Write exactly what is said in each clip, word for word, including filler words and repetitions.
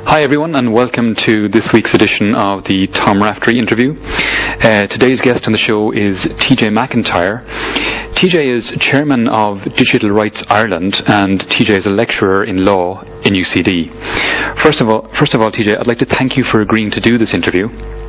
Hi everyone, and welcome to this week's edition of the Tom Raftery interview. Uh, today's guest on the show is T J McIntyre. T J is chairman of Digital Rights Ireland, and T J is a lecturer in law in U C D. First of all, first of all, T J, I'd like to thank you for agreeing to do this interview.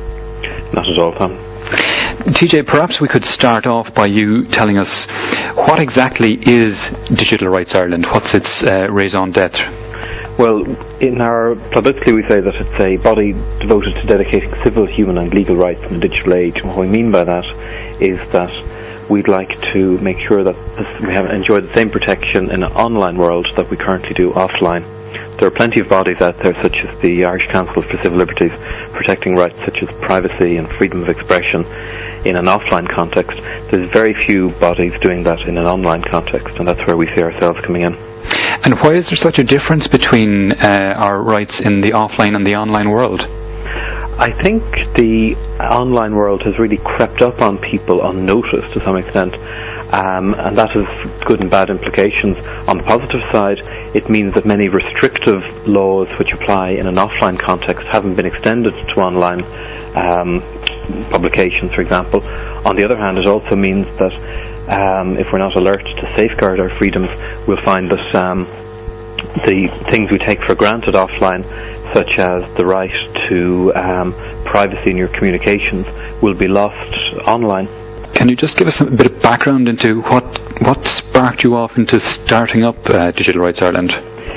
Not at all, Tom. T J, perhaps we could start off by you telling us what exactly is Digital Rights Ireland? What's its uh, raison d'etre? Well, in our publicity we say that it's a body devoted to dedicating civil, human and legal rights in the digital age. And what we mean by that is that we'd like to make sure that this, we have enjoyed the same protection in an online world that we currently do offline. There are plenty of bodies out there, such as the Irish Council for Civil Liberties, protecting rights such as privacy and freedom of expression in an offline context. There's very few bodies doing that in an online context, and that's where we see ourselves coming in. And why is there such a difference between uh, our rights in the offline and the online world? I think the online world has really crept up on people unnoticed to some extent, um, and that has good and bad implications. On the positive side, it means that many restrictive laws which apply in an offline context haven't been extended to online um, publications, for example. On the other hand, it also means that um, if we're not alert to safeguard our freedoms, we'll find that um, the things we take for granted offline, such as the right to um, privacy in your communications, will be lost online. Can you just give us a bit of background into what what sparked you off into starting up uh, Digital Rights Ireland?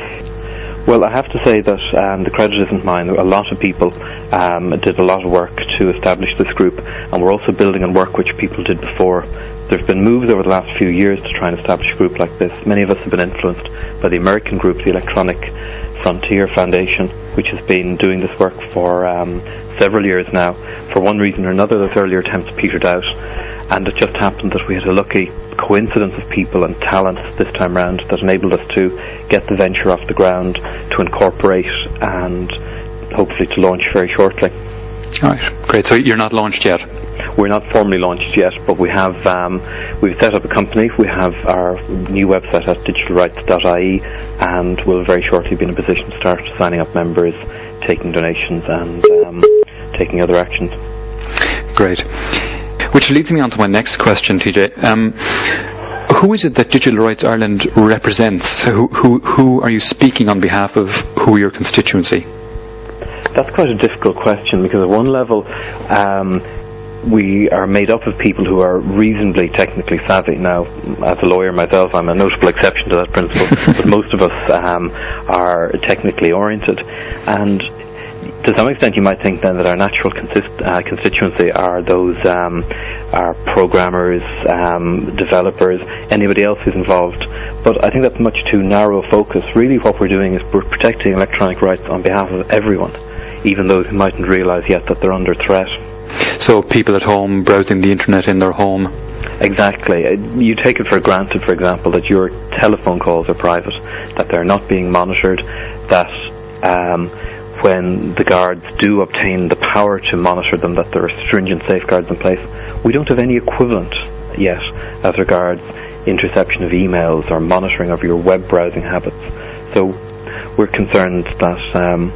Well, I have to say that um, the credit isn't mine. A lot of people um, did a lot of work to establish this group, and we're also building on work which people did before. There have been moves over the last few years to try and establish a group like this. Many of us have been influenced by the American group, the Electronic Frontier Foundation, which has been doing this work for um, several years now. For one reason or another, those earlier attempts petered out, and it just happened that we had a lucky coincidence of people and talents this time round that enabled us to get the venture off the ground, to incorporate and hopefully to launch very shortly. All right, great. So you're not launched yet? We're not formally launched yet, but we have um, we've set up a company. We have our new website at digital rights dot I E, and we'll very shortly be in a position to start signing up members, taking donations and um, taking other actions. Great. Which leads me on to my next question, T J. Um, who is it that Digital Rights Ireland represents? Who, who, who are you speaking on behalf of? Who are your constituency? That's quite a difficult question, because at one level um, we are made up of people who are reasonably technically savvy. Now, as a lawyer myself, I'm a notable exception to that principle, but most of us um, are technically oriented. And to some extent you might think then that our natural consist- uh, constituency are those um, are programmers, um, developers, anybody else who's involved. But I think that's much too narrow a focus. Really what we're doing is we're protecting electronic rights on behalf of everyone, even those who mightn't realise yet that they're under threat. So people at home browsing the internet in their home? Exactly. You take it for granted, for example, that your telephone calls are private, that they're not being monitored, that um, when the guards do obtain the power to monitor them, that there are stringent safeguards in place. We don't have any equivalent yet as regards interception of emails or monitoring of your web browsing habits. So we're concerned that um,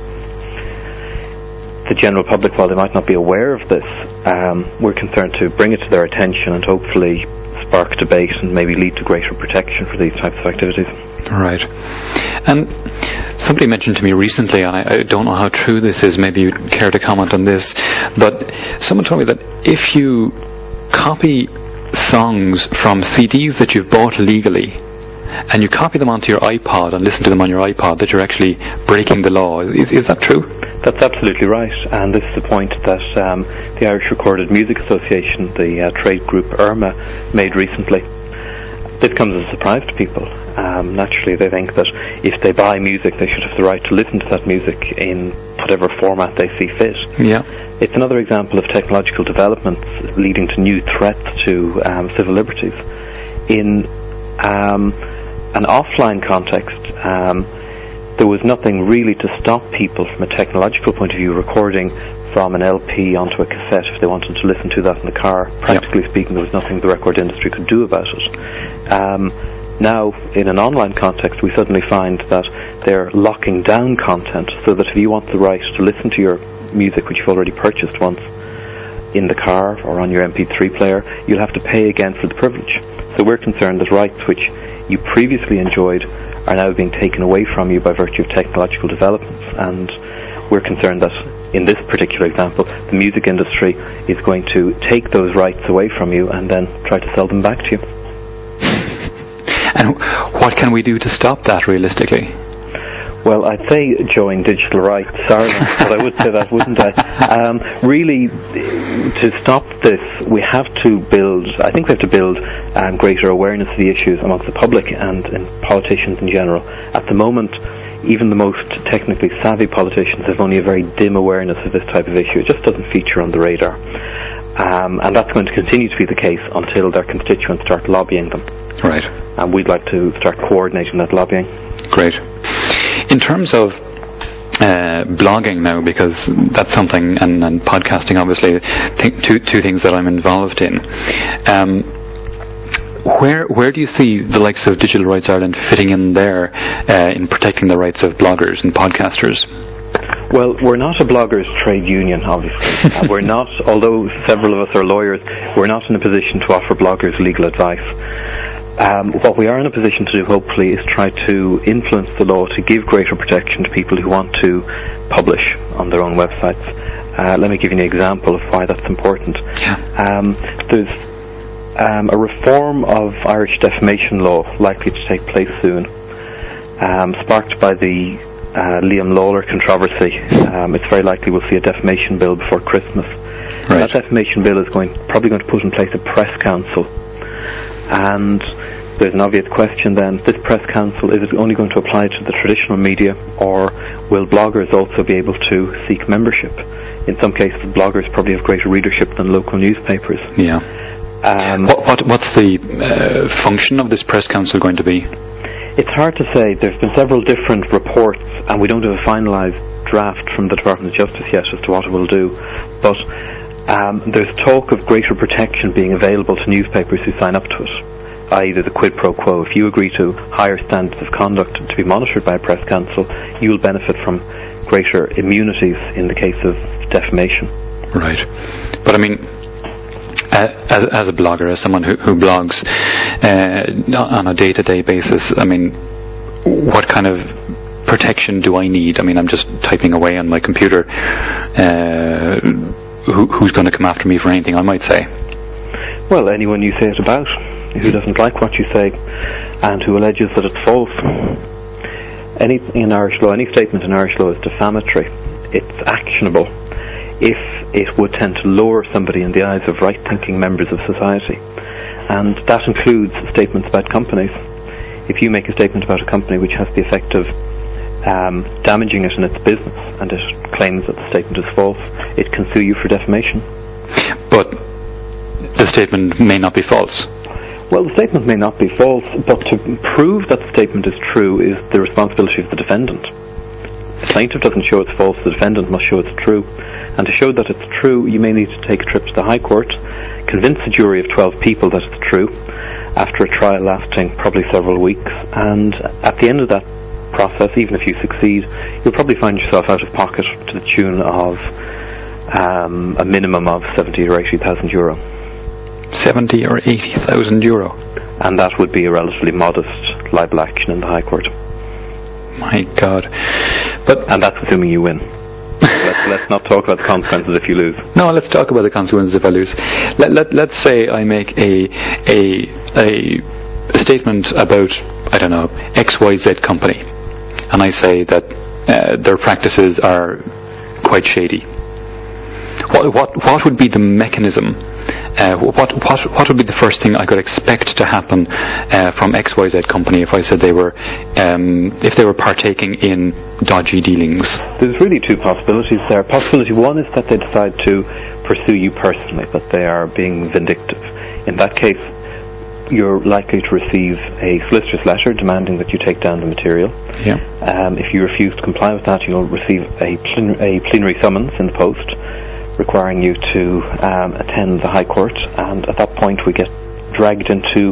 the general public, while they might not be aware of this, um, we're concerned to bring it to their attention and hopefully spark debate and maybe lead to greater protection for these types of activities. Right. And somebody mentioned to me recently, and I, I don't know how true this is, maybe you'd care to comment on this, but someone told me that if you copy songs from C Ds that you've bought legally and you copy them onto your iPod and listen to them on your iPod, that you're actually breaking the law. Is, is that true? That's absolutely right, and this is the point that um, the Irish Recorded Music Association, the uh, trade group IRMA, made recently. This comes as a surprise to people. Um, naturally, they think that if they buy music, they should have the right to listen to that music in whatever format they see fit. Yeah. It's another example of technological developments leading to new threats to um, civil liberties. In um, an offline context, um, there was nothing really to stop people from a technological point of view recording from an L P onto a cassette if they wanted to listen to that in the car. Practically yep. speaking, there was nothing the record industry could do about it. Um, Now, in an online context, we suddenly find that they're locking down content so that if you want the right to listen to your music, which you've already purchased once, in the car or on your M P three player, you'll have to pay again for the privilege. So we're concerned that rights which you previously enjoyed are now being taken away from you by virtue of technological developments, and we're concerned that in this particular example, the music industry is going to take those rights away from you and then try to sell them back to you. And what can we do to stop that realistically? Well, I'd say join digital rights, sorry, but I would say that, wouldn't I? Um, really, to stop this, we have to build, I think we have to build um, greater awareness of the issues amongst the public and, and politicians in general. At the moment, even the most technically savvy politicians have only a very dim awareness of this type of issue. It just doesn't feature on the radar. Um, and that's going to continue to be the case until their constituents start lobbying them. Right. And we'd like to start coordinating that lobbying. Great. In terms of uh, blogging now, because that's something, and, and podcasting obviously, th- two, two things that I'm involved in, um, where where do you see the likes of Digital Rights Ireland fitting in there uh, in protecting the rights of bloggers and podcasters? Well, we're not a bloggers' trade union, obviously. uh, we're not, although several of us are lawyers, we're not in a position to offer bloggers legal advice. Um, what we are in a position to do, hopefully, is try to influence the law to give greater protection to people who want to publish on their own websites. Uh, let me give you an example of why that's important. Yeah. Um, there's um, a reform of Irish defamation law likely to take place soon, um, sparked by the uh, Liam Lawler controversy. Um, it's very likely we'll see a defamation bill before Christmas. Right. That defamation bill is going probably going to put in place a press council. And there's an obvious question then, this press council, is it only going to apply to the traditional media, or will bloggers also be able to seek membership? In some cases, bloggers probably have greater readership than local newspapers. Yeah. Um, what, what What's the uh, function of this press council going to be? It's hard to say. There's been several different reports, and we don't have a finalised draft from the Department of Justice yet as to what it will do. But Um, there's talk of greater protection being available to newspapers who sign up to it, that is there's a quid pro quo. If you agree to higher standards of conduct to be monitored by a press council, you will benefit from greater immunities in the case of defamation. Right. But I mean, uh, as, as a blogger, as someone who, who blogs uh, on a day-to-day basis, I mean, what kind of protection do I need? I mean, I'm just typing away on my computer. Uh, Who, who's going to come after me for anything I might say? Well, anyone you say it about, who doesn't like what you say, and who alleges that it's false. Anything in Irish law, any statement in Irish law is defamatory. It's actionable if it would tend to lower somebody in the eyes of right-thinking members of society. And that includes statements about companies. If you make a statement about a company which has the effect of Um, damaging it in its business, and it claims that the statement is false, it can sue you for defamation. But the statement may not be false. Well, the statement may not be false, but to prove that the statement is true is the responsibility of the defendant. The plaintiff doesn't show it's false, the defendant must show it's true. And to show that it's true, you may need to take a trip to the High Court, convince a jury of twelve people that it's true, after a trial lasting probably several weeks, and at the end of that process, even if you succeed, you'll probably find yourself out of pocket to the tune of um, a minimum of seventy or eighty thousand euro. Seventy or eighty thousand euro, and that would be a relatively modest libel action in the High Court. My God! But and that's assuming you win. let's, let's not talk about the consequences if you lose. No, let's talk about the consequences if I lose. Let let let's say I make a a a, a statement about, I don't know, X Y Z company, and I say that uh, their practices are quite shady. What what what would be the mechanism? Uh, what what what would be the first thing I could expect to happen uh, from X Y Z company if I said they were um, if they were partaking in dodgy dealings? There's really two possibilities there. Possibility one is that they decide to pursue you personally, that they are being vindictive. In that case, you're likely to receive a solicitor's letter demanding that you take down the material. Yeah. Um, if you refuse to comply with that, you'll receive a, plen- a plenary summons in the post requiring you to um, attend the High Court, and at that point we get dragged into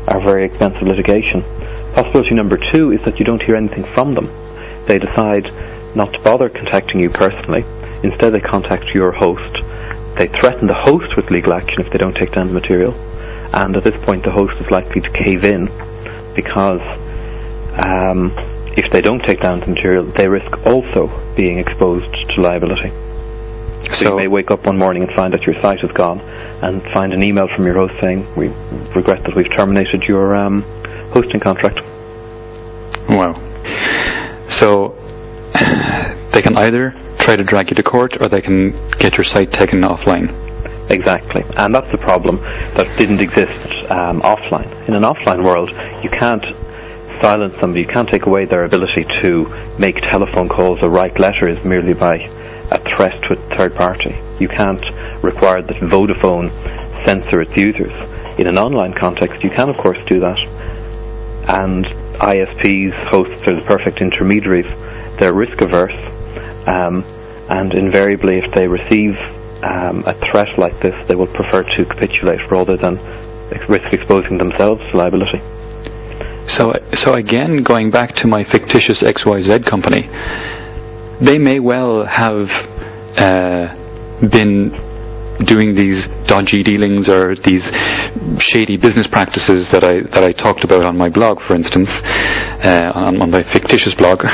are very expensive litigation. Possibility number two is that you don't hear anything from them. They decide not to bother contacting you personally. Instead, they contact your host. They threaten the host with legal action if they don't take down the material. And at this point, the host is likely to cave in because um, if they don't take down the material, they risk also being exposed to liability. So, so you may wake up one morning and find that your site is gone and find an email from your host saying, we regret that we've terminated your um, hosting contract. Wow. So they can either try to drag you to court or they can get your site taken offline. Exactly. And that's the problem that didn't exist um, offline. In an offline world, you can't silence somebody, you can't take away their ability to make telephone calls or write letters merely by a threat to a third party. You can't require that Vodafone censor its users. In an online context, you can of course do that. And I S Ps, hosts, are the perfect intermediaries. They're risk averse, um, and invariably if they receive um, a threat like this, they will prefer to capitulate rather than risk exposing themselves to liability. So, so again, going back to my fictitious X Y Z company, they may well have uh, been doing these dodgy dealings or these shady business practices that I that I talked about on my blog, for instance, uh, on, on my fictitious blog.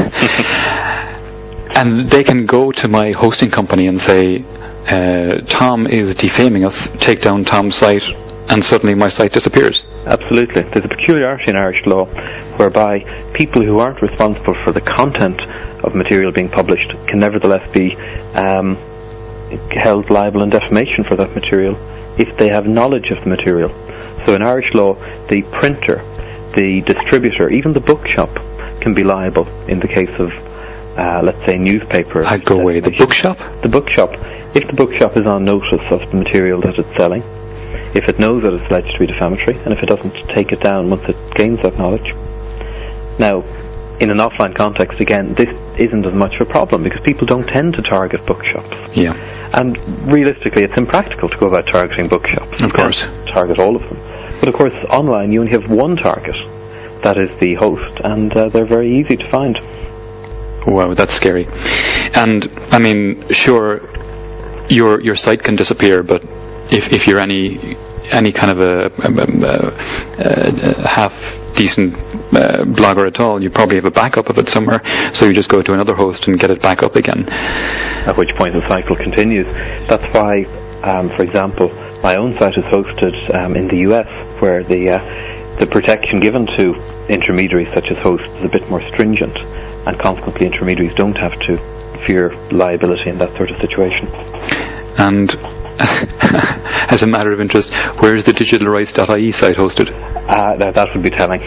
And they can go to my hosting company and say, uh, Tom is defaming us, take down Tom's site, and suddenly my site disappears. Absolutely. There's a peculiarity in Irish law whereby people who aren't responsible for the content of material being published can nevertheless be um, held liable in defamation for that material if they have knowledge of the material. So in Irish law, the printer, the distributor, even the bookshop can be liable in the case of, uh, let's say, newspaper. I'd go away. The bookshop? The bookshop. If the bookshop is on notice of the material that it's selling, if it knows that it's alleged to be defamatory, and if it doesn't take it down once it gains that knowledge. Now, in an offline context, again, this isn't as much of a problem because people don't tend to target bookshops. Yeah. And realistically, it's impractical to go about targeting bookshops. Of course. Target all of them. But of course, online you only have one target. That is the host, and uh, they're very easy to find. Wow, that's scary. And, I mean, sure, your your site can disappear, but if if you're any any kind of a, a, a, a half decent uh, blogger at all, you probably have a backup of it somewhere, so you just go to another host and get it back up again. At which point the cycle continues. That's why, um, for example, my own site is hosted um, in the U S, where the uh, the protection given to intermediaries such as hosts is a bit more stringent, and consequently intermediaries don't have to fear liability in that sort of situation. And as a matter of interest, where is the digital rights dot I E site hosted? Uh, that, that would be telling.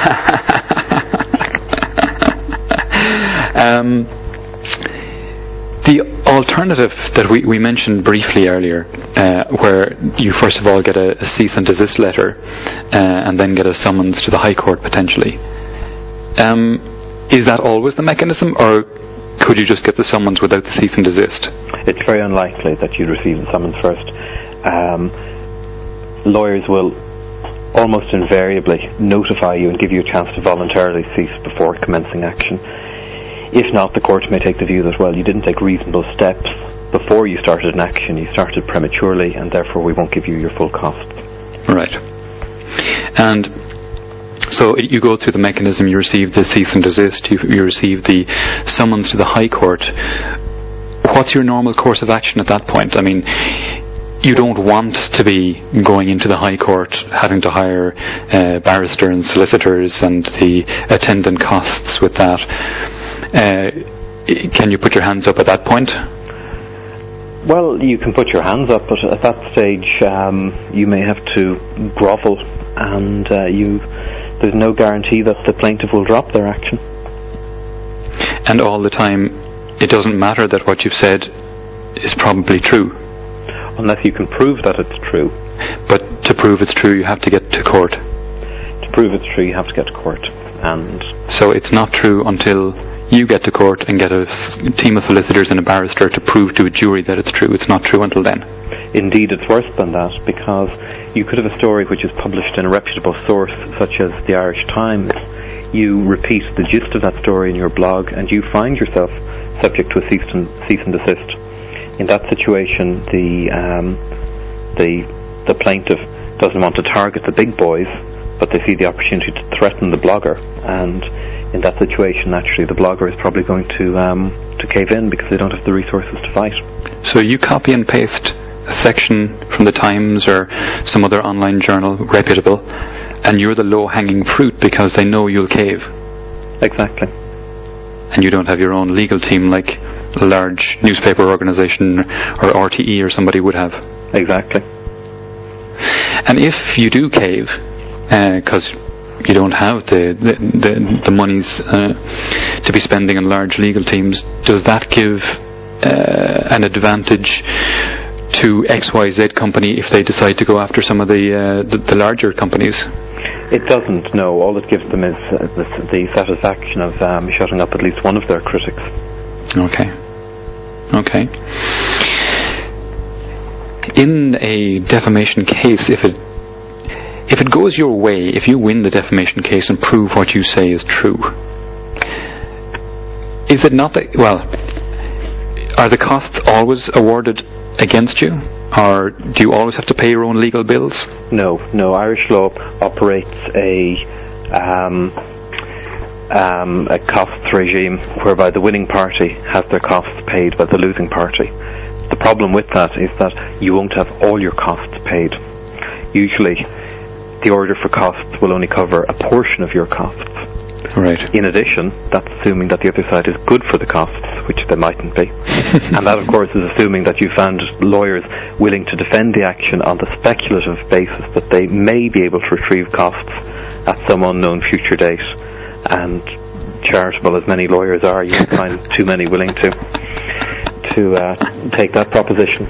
um, the alternative that we, we mentioned briefly earlier, uh, where you first of all get a, a cease and desist letter uh, and then get a summons to the High Court potentially, um, is that always the mechanism, or could you just get the summons without the cease and desist? It's very unlikely that you'd receive the summons first. Um, lawyers will almost invariably notify you and give you a chance to voluntarily cease before commencing action. If not, the court may take the view that, well, you didn't take reasonable steps before you started an action, you started prematurely, and therefore we won't give you your full costs. Right. And so you go through the mechanism, you receive the cease and desist, you, you receive the summons to the High Court. What's your normal course of action at that point? I mean, you don't want to be going into the High Court, having to hire uh, barrister and solicitors and the attendant costs with that. Uh, can you put your hands up at that point? Well, you can put your hands up, but at that stage um, you may have to grovel, and uh, you there's no guarantee that the plaintiff will drop their action. And all the time, it doesn't matter that what you've said is probably true. Unless you can prove that it's true. But to prove it's true, you have to get to court. To prove it's true, you have to get to court. And so it's not true until you get to court and get a team of solicitors and a barrister to prove to a jury that it's true. It's not true until then. Indeed, it's worse than that, because you could have a story which is published in a reputable source such as the Irish Times. You repeat the gist of that story in your blog, and you find yourself subject to a cease and, cease and desist. In that situation, the um, the the plaintiff doesn't want to target the big boys, but they see the opportunity to threaten the blogger, and in that situation, naturally, the blogger is probably going to um, to cave in because they don't have the resources to fight. So you copy and paste a section from the Times or some other online journal, reputable, and you're the low-hanging fruit because they know you'll cave. Exactly. And you don't have your own legal team like a large newspaper organisation or R T E or somebody would have. Exactly. And if you do cave, because uh, you don't have the the, the, the monies uh, to be spending on large legal teams, does that give uh, an advantage to X Y Z company if they decide to go after some of the uh, the, the larger companies? It doesn't, no. All it gives them is uh, the, the satisfaction of um, shutting up at least one of their critics. Okay. Okay. In a defamation case, if it if it goes your way, if you win the defamation case and prove what you say is true, is it not that, well, are the costs always awarded against you, or do you always have to pay your own legal bills? No, no. Irish law operates a um, um, a costs regime whereby the winning party has their costs paid by the losing party. The problem with that is that you won't have all your costs paid. Usually, the order for costs will only cover a portion of your costs. Right. In addition, that's assuming that the other side is good for the costs, which they mightn't be. And that, of course, is assuming that you found lawyers willing to defend the action on the speculative basis that they may be able to retrieve costs at some unknown future date. And charitable as many lawyers are, you won't find too many willing to to uh, take that proposition.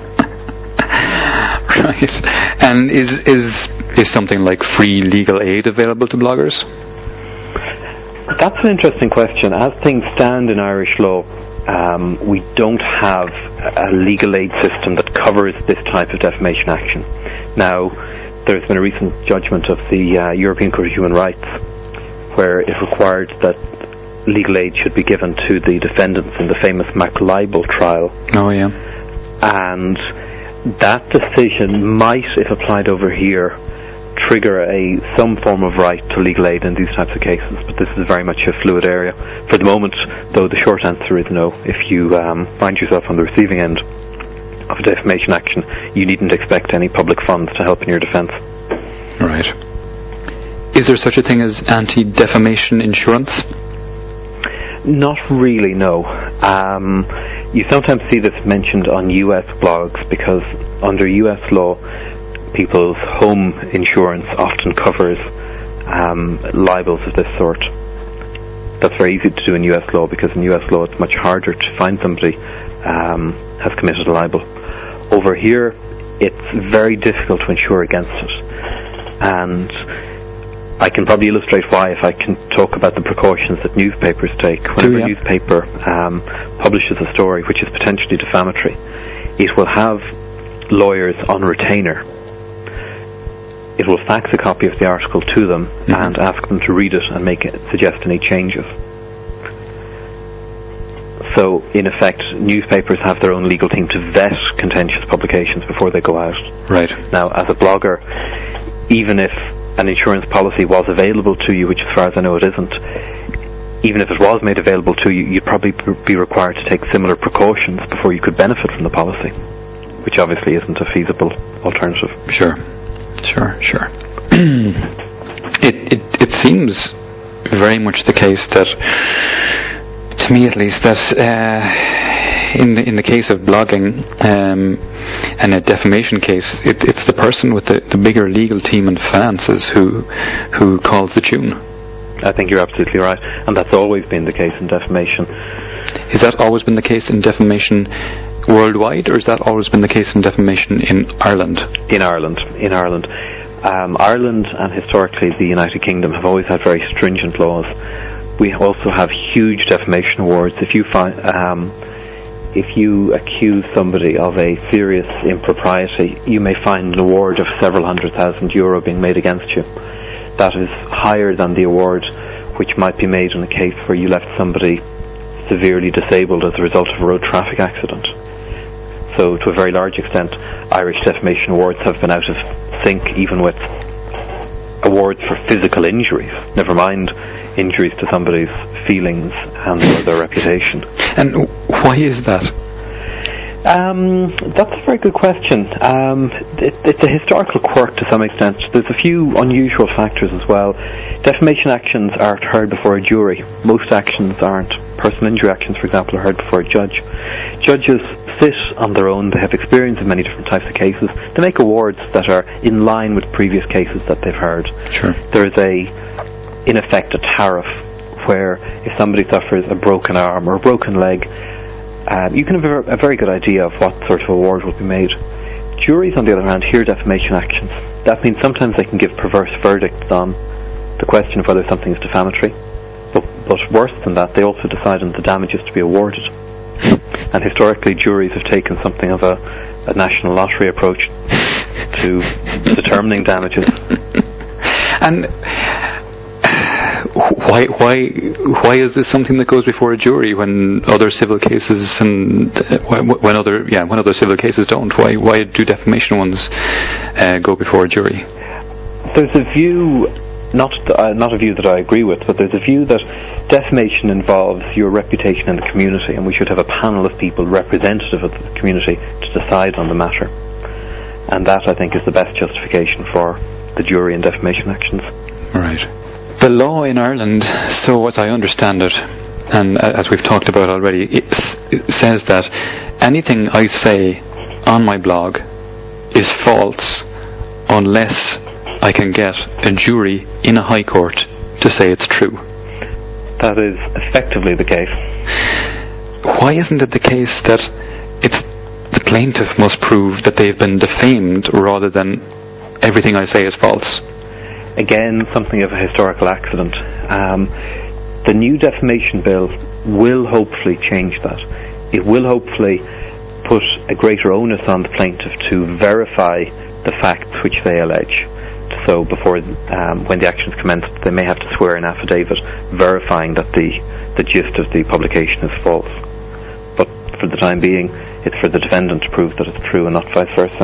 Right. And is is is something like free legal aid available to bloggers? That's an interesting question. As things stand in Irish law, um, we don't have a legal aid system that covers this type of defamation action. Now, there's been a recent judgment of the uh, European Court of Human Rights where it required that legal aid should be given to the defendants in the famous MacLibel trial. Oh, yeah. And that decision might, if applied over here, trigger a some form of right to legal aid in these types of cases, but this is very much a fluid area. For the moment, though, the short answer is no. If you um, find yourself on the receiving end of a defamation action, you needn't expect any public funds to help in your defence. Right. Is there such a thing as anti-defamation insurance? Not really, no. Um, you sometimes see this mentioned on U S blogs because under U S law, people's home insurance often covers um, libels of this sort. That's very easy to do in U S law because in U S law it's much harder to find somebody um, has committed a libel. Over here, it's very difficult to insure against it. And I can probably illustrate why if I can talk about the precautions that newspapers take. Whenever yeah. a newspaper um, publishes a story which is potentially defamatory, it will have lawyers on retainer. It will fax a copy of the article to them mm-hmm. and ask them to read it and make it, suggest any changes. So, in effect, newspapers have their own legal team to vet contentious publications before they go out. Right. Now, as a blogger, even if an insurance policy was available to you, which as far as I know it isn't, even if it was made available to you, you'd probably be required to take similar precautions before you could benefit from the policy, which obviously isn't a feasible alternative. Sure. Sure, sure. it, it it seems very much the case that, to me at least, that uh, in the in the case of blogging um, and a defamation case, it, it's the person with the, the bigger legal team and finances who who calls the tune. I think you're absolutely right, and that's always been the case in defamation. Has that always been the case in defamation worldwide, or has that always been the case in defamation in Ireland? In Ireland, in Ireland. Um, Ireland and historically the United Kingdom have always had very stringent laws. We also have huge defamation awards. If you find, um, if you accuse somebody of a serious impropriety, you may find an award of several hundred thousand euro being made against you. That is higher than the award which might be made in a case where you left somebody severely disabled as a result of a road traffic accident. So to a very large extent, Irish defamation awards have been out of sync even with awards for physical injuries, never mind injuries to somebody's feelings and or their reputation. And why is that? Um, that's a very good question. Um, it, it's a historical quirk to some extent. There's a few unusual factors as well. Defamation actions aren't heard before a jury. Most actions aren't. Personal injury actions, for example, are heard before a judge. Judges sit on their own. They have experience in many different types of cases. They make awards that are in line with previous cases that they've heard. Sure. There is a, in effect, a tariff where if somebody suffers a broken arm or a broken leg, Um, you can have a, a very good idea of what sort of award will be made. Juries, on the other hand, hear defamation actions. That means sometimes they can give perverse verdicts on the question of whether something is defamatory. But, but worse than that, they also decide on the damages to be awarded. And historically, juries have taken something of a, a national lottery approach to determining damages. And why why why is this something that goes before a jury when other civil cases and uh, when other yeah when other civil cases don't? Why why do defamation ones uh, go before a jury? There's a view, not uh, not a view that I agree with, but there's a view that defamation involves your reputation in the community, and we should have a panel of people representative of the community to decide on the matter. And that, I think, is the best justification for the jury in defamation actions. Right. The law in Ireland, so as I understand it, and as we've talked about already, it, s- it says that anything I say on my blog is false unless I can get a jury in a high court to say it's true. That is effectively the case. Why isn't it the case that it's the plaintiff must prove that they've been defamed rather than everything I say is false? Again, something of a historical accident. Um, the new defamation bill will hopefully change that. It will hopefully put a greater onus on the plaintiff to verify the facts which they allege. So before, um, when the actions commence, they may have to swear an affidavit verifying that the, the gist of the publication is false. But for the time being, it's for the defendant to prove that it's true and not vice versa.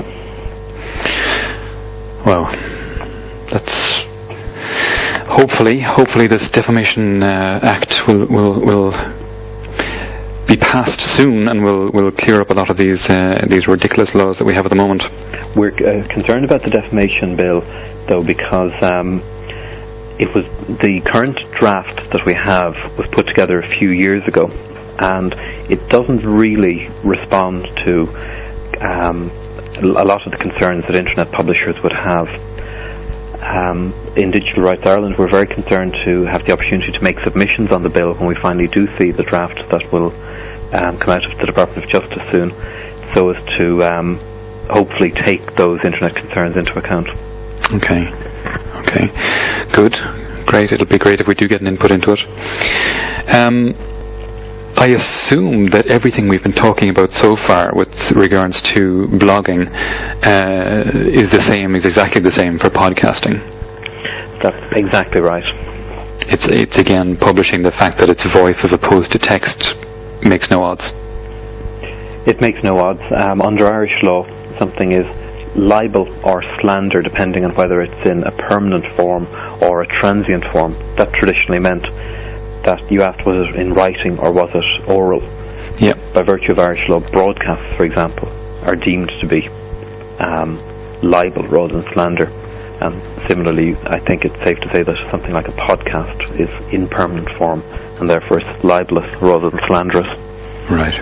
Well, that's hopefully, hopefully this Defamation uh, Act will will will be passed soon and will will clear up a lot of these uh, these ridiculous laws that we have at the moment. We're uh, concerned about the defamation bill, though, because um, it was the current draft that we have was put together a few years ago, and it doesn't really respond to um, a lot of the concerns that internet publishers would have. Um, in Digital Rights Ireland, we're very concerned to have the opportunity to make submissions on the bill when we finally do see the draft that will um, come out of the Department of Justice soon, so as to um, hopefully take those internet concerns into account. Okay, okay, good, great. It'll be great if we do get an input into it. Um, I assume that everything we've been talking about so far with regards to blogging uh, is the same, is exactly the same for podcasting. That's exactly right. It's it's again publishing the fact that it's voice as opposed to text makes no odds. It makes no odds. Um, under Irish law, something is libel or slander depending on whether it's in a permanent form or a transient form. That traditionally meant that you asked, was it in writing or was it oral? Yep. By virtue of Irish law, broadcasts, for example, are deemed to be um, libel rather than slander. And similarly, I think it's safe to say that something like a podcast is in permanent form and therefore it's libelous rather than slanderous. Right.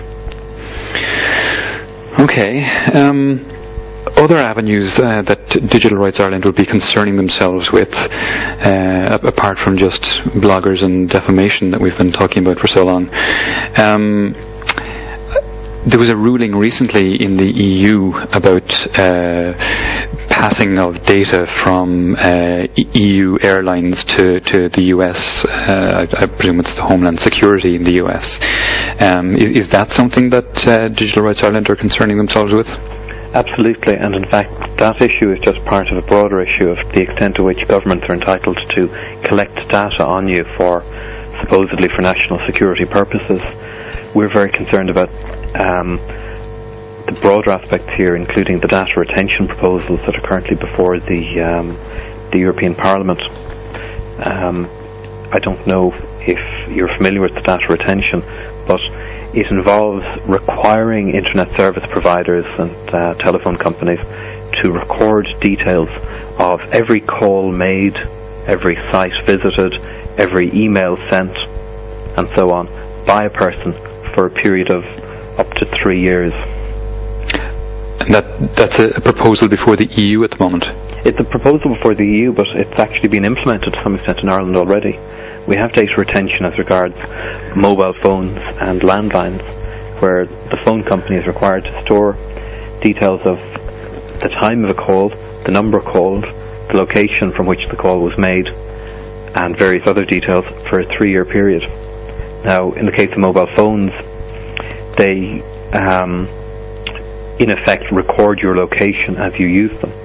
Okay. Um, other avenues uh, that Digital Rights Ireland will be concerning themselves with, uh, apart from just bloggers and defamation that we've been talking about for so long. Um, there was a ruling recently in the E U about uh, passing of data from uh, E U airlines to, to the U S. Uh, I, I presume it's the Homeland Security in the U S. Um, is, is that something that uh, Digital Rights Ireland are concerning themselves with? Absolutely, and in fact that issue is just part of a broader issue of the extent to which governments are entitled to collect data on you for supposedly for national security purposes. We're very concerned about um, the broader aspects here, including the data retention proposals that are currently before the um, the European Parliament. Um, I don't know if you're familiar with the data retention, but it involves requiring internet service providers and uh, telephone companies to record details of every call made, every site visited, every email sent, and so on, by a person for a period of up to three years. And that that's a proposal before the E U at the moment? It's a proposal before the E U, but it's actually been implemented to some extent in Ireland already. We have data retention as regards mobile phones and landlines, where the phone company is required to store details of the time of a call, the number called, the location from which the call was made, and various other details for a three-year period. Now, in the case of mobile phones, they, um, in effect, record your location as you use them.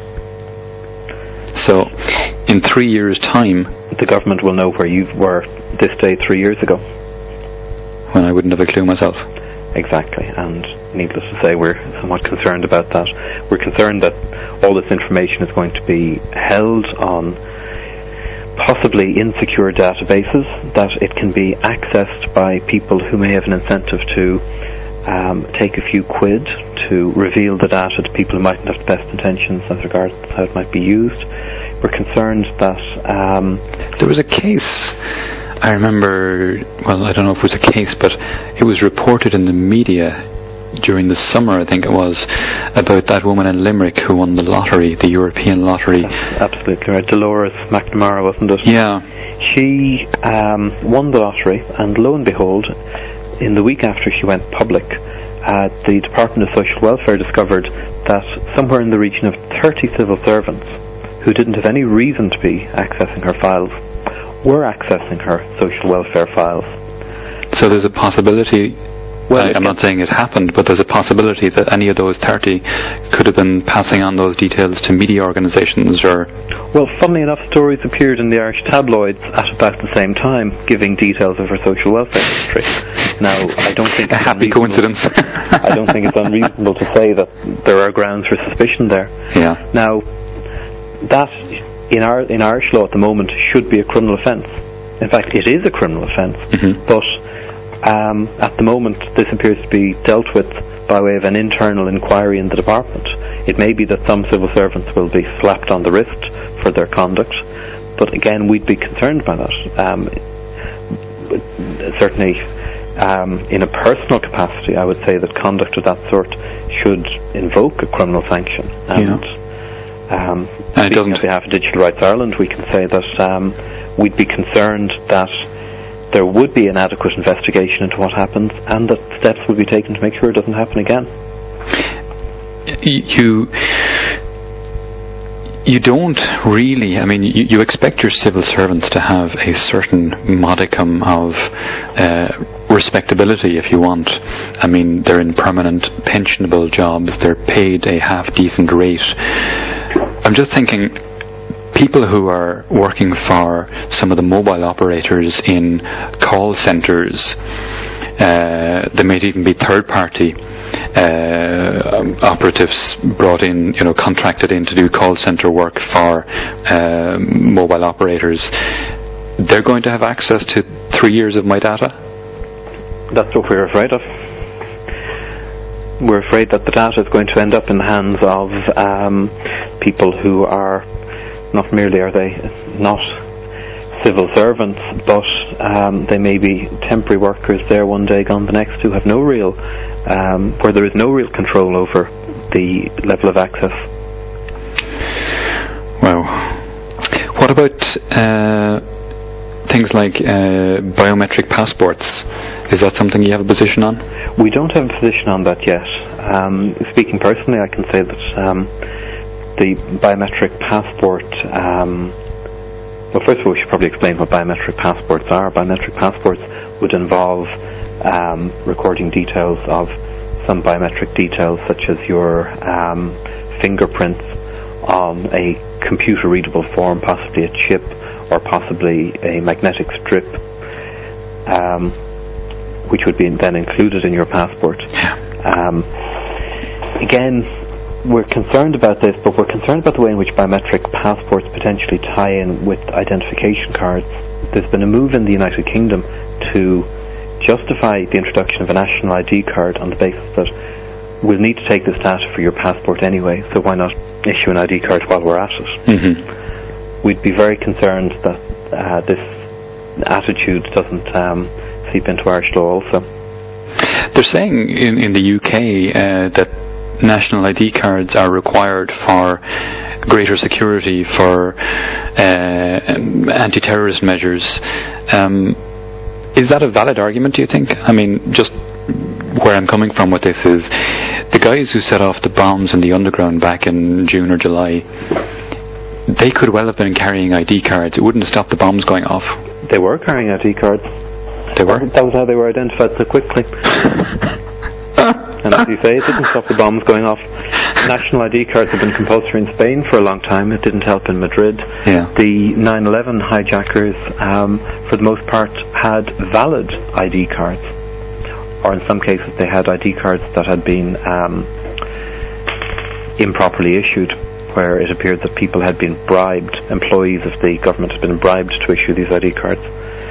So, in three years' time, the government will know where you were this day three years ago. When I wouldn't have a clue myself. Exactly, and needless to say, we're somewhat concerned about that. We're concerned that all this information is going to be held on possibly insecure databases, that it can be accessed by people who may have an incentive to um, take a few quid to reveal the data to people who mightn't have the best intentions as regards how it might be used. We're concerned that um, there was a case, I remember, well, I don't know if it was a case, but it was reported in the media during the summer, I think it was, about that woman in Limerick who won the lottery, the European lottery. That's absolutely right, Dolores McNamara, wasn't it? Yeah. She um, won the lottery, and lo and behold, in the week after she went public, uh, the Department of Social Welfare discovered that somewhere in the region of thirty civil servants who didn't have any reason to be accessing her files were accessing her social welfare files. So there's a possibility, well, I, I'm not saying it happened, but there's a possibility that any of those thirty could have been passing on those details to media organisations or... Well, funnily enough, stories appeared in the Irish tabloids at about the same time, giving details of her social welfare history. Now, I don't think... A happy coincidence. I don't think it's unreasonable to say that there are grounds for suspicion there. Yeah. Now, that, in our in Irish law at the moment, should be a criminal offence. In fact, it is a criminal offence, mm-hmm. but um, at the moment this appears to be dealt with by way of an internal inquiry in the department. It may be that some civil servants will be slapped on the wrist for their conduct, but again, we'd be concerned by that. Um, certainly, um, in a personal capacity, I would say that conduct of that sort should invoke a criminal sanction. And yeah. Um, and it speaking on behalf of Digital Rights Ireland, we can say that um, we'd be concerned that there would be an adequate investigation into what happened, and that steps will be taken to make sure it doesn't happen again. You you don't really, I mean, you, you expect your civil servants to have a certain modicum of uh, respectability, if you want. I mean, they're in permanent pensionable jobs, they're paid a half-decent rate. I'm just thinking, people who are working for some of the mobile operators in call centres, uh, they might even be third-party uh, operatives brought in, you know, contracted in to do call centre work for uh, mobile operators. They're going to have access to three years of my data? That's what we're afraid of. We're afraid that the data is going to end up in the hands of um, people who are, not merely are they not civil servants, but um, they may be temporary workers there one day, gone the next, who have no real, um, where there is no real control over the level of access. Wow. What about uh, things like uh, biometric passports? Is that something you have a position on? We don't have a position on that yet. Um, speaking personally, I can say that um, the biometric passport. Um, well, first of all, we should probably explain what biometric passports are. Biometric passports would involve um, recording details of some biometric details, such as your um, fingerprints on a computer-readable form, possibly a chip or possibly a magnetic strip, um, which would be then included in your passport. Um, again, we're concerned about this, but we're concerned about the way in which biometric passports potentially tie in with identification cards. There's been a move in the United Kingdom to justify the introduction of a national I D card on the basis that we'll need to take this data for your passport anyway, so why not issue an I D card while we're at it? Mm-hmm. We'd be very concerned that uh, this attitude doesn't um, seep into Irish law also. They're saying in, in the U K uh, that national I D cards are required for greater security, for uh, anti-terrorist measures. Um, is that a valid argument, do you think? I mean, just where I'm coming from with this is the guys who set off the bombs in the underground back in June or July, they could well have been carrying I D cards. It wouldn't have stopped the bombs going off. They were carrying I D cards. They were? That was how they were identified so quickly. And as you say, it didn't stop the bombs going off. National I D cards have been compulsory in Spain for a long time. It didn't help in Madrid. Yeah. The nine eleven hijackers, um, for the most part, had valid I D cards. Or in some cases, they had I D cards that had been um, improperly issued, where it appeared that people had been bribed, employees of the government had been bribed to issue these I D cards.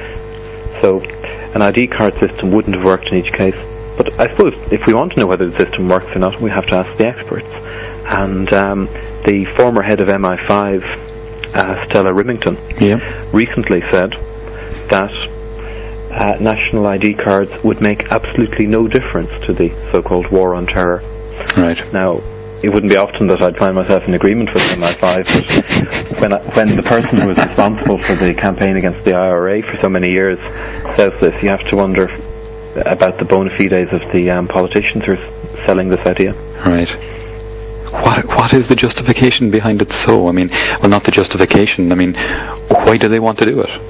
So an I D card system wouldn't have worked in each case. But I suppose if we want to know whether the system works or not, we have to ask the experts. And um, the former head of M I five, uh, Stella Rimington, yeah. recently said that uh, national I D cards would make absolutely no difference to the so-called war on terror. Right. Now, it wouldn't be often that I'd find myself in agreement with M I five, but when, I, when the person who was responsible for the campaign against the I R A for so many years says this, you have to wonder about the bona fides of the um, politicians who are selling this idea. Right. What What is the justification behind it so? I mean, well, not the justification. I mean, why do they want to do it?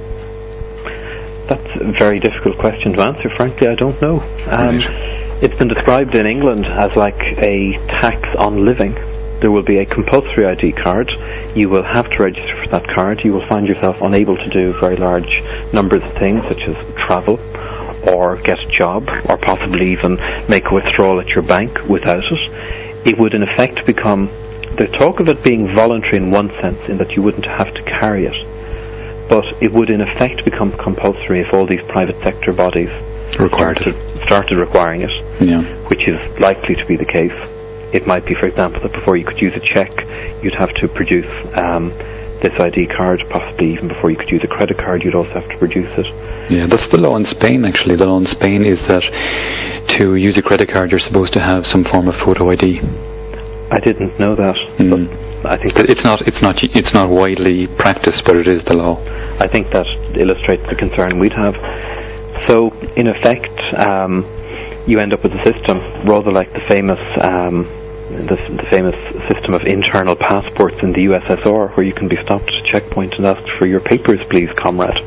That's a very difficult question to answer. Frankly, I don't know. Um, right. It's been described in England as like a tax on living. There will be a compulsory I D card. You will have to register for that card. You will find yourself unable to do very large numbers of things, such as travel, or get a job, or possibly even make a withdrawal at your bank without it. It would in effect become, there's talk of it being voluntary in one sense, in that you wouldn't have to carry it, but it would in effect become compulsory if all these private sector bodies required started, it. started requiring it, yeah. which is likely to be the case. It might be, for example, that before you could use a cheque, you'd have to produce um, this I D card. Possibly even before you could use a credit card, you'd also have to produce it. Yeah, that's the law in Spain, actually. The law in Spain is that to use a credit card, you're supposed to have some form of photo I D. I didn't know that. Mm. But I think that it's not. It's not. It's not widely practiced, but it is the law. I think that illustrates the concern we'd have. So, in effect, um, you end up with a system rather like the famous. Um, The, the famous system of internal passports in the U S S R, where you can be stopped at a checkpoint and asked for your papers, please, comrade.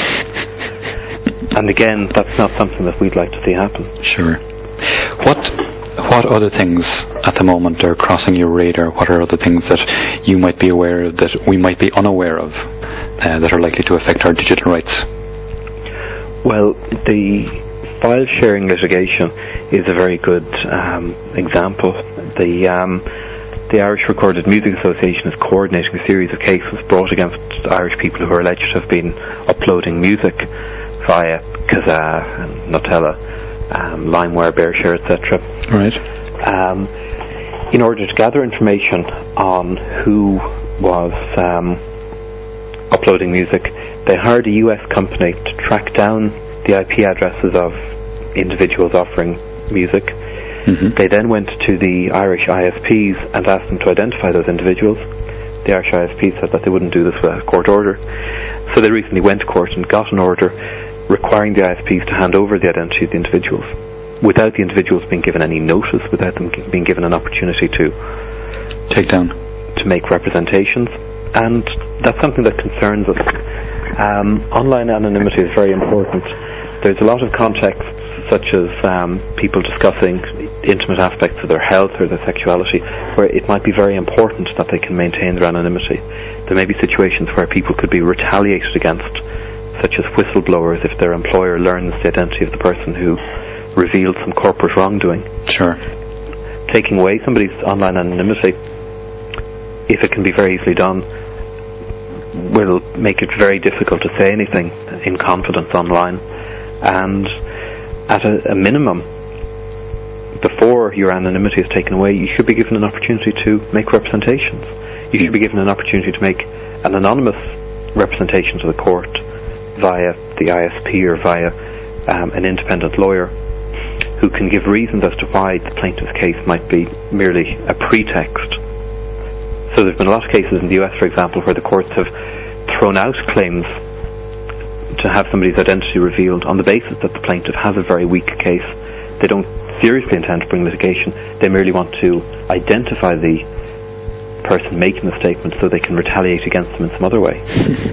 And again, that's not something that we'd like to see happen. Sure. What what other things at the moment are crossing your radar? What are other things that you might be aware of, that we might be unaware of, uh, that are likely to affect our digital rights? Well, the file sharing litigation is a very good um, example. The um, the Irish Recorded Music Association is coordinating a series of cases brought against Irish people who are alleged to have been uploading music via Kazaa, and Nutella, um, LimeWire, BearShare, et cetera. Right. Um, in order to gather information on who was um, uploading music, they hired a U S company to track down the I P addresses of individuals offering music. Mm-hmm. They then went to the Irish I S Ps and asked them to identify those individuals. The Irish I S Ps said that they wouldn't do this without a court order. So they recently went to court and got an order requiring the I S Ps to hand over the identity of the individuals, without the individuals being given any notice, without them being given an opportunity to take down to make representations, and that's something that concerns us. Um, online anonymity is very important. There's a lot of contexts, such as um, people discussing intimate aspects of their health or their sexuality, where it might be very important that they can maintain their anonymity. There may be situations where people could be retaliated against, such as whistleblowers, if their employer learns the identity of the person who revealed some corporate wrongdoing. Sure. Taking away somebody's online anonymity, if it can be very easily done, will make it very difficult to say anything in confidence online. And at a, a minimum, before your anonymity is taken away, you should be given an opportunity to make representations. You should be given an opportunity to make an anonymous representation to the court via the I S P or via um, an independent lawyer who can give reasons as to why the plaintiff's case might be merely a pretext. So there's been a lot of cases in the U S, for example, where the courts have thrown out claims to have somebody's identity revealed on the basis that the plaintiff has a very weak case. They don't seriously intend to bring litigation. They merely want to identify the person making the statement so they can retaliate against them in some other way.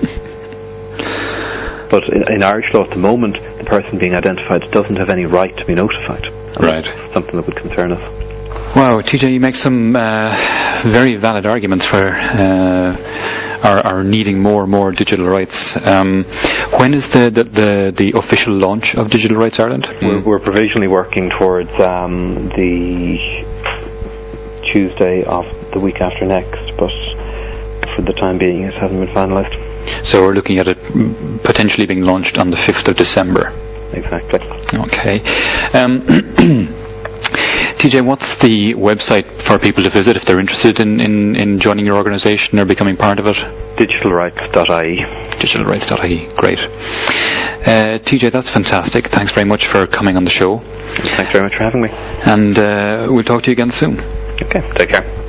But in, in Irish law at the moment, the person being identified doesn't have any right to be notified. And right. That's something that would concern us. Wow, T J, you make some uh, very valid arguments for uh, our, our needing more and more digital rights. Um, when is the, the, the, the official launch of Digital Rights Ireland? We're, we're provisionally working towards um, the Tuesday of the week after next, but for the time being it hasn't been finalised. So we're looking at it potentially being launched on the fifth of December. Exactly. Okay. Um, T J, what's the website for people to visit if they're interested in, in, in joining your organisation or becoming part of it? digital rights dot I E. digital rights dot I E, great. Uh, T J, that's fantastic. Thanks very much for coming on the show. Thanks very much for having me. And uh, we'll talk to you again soon. Okay, take care.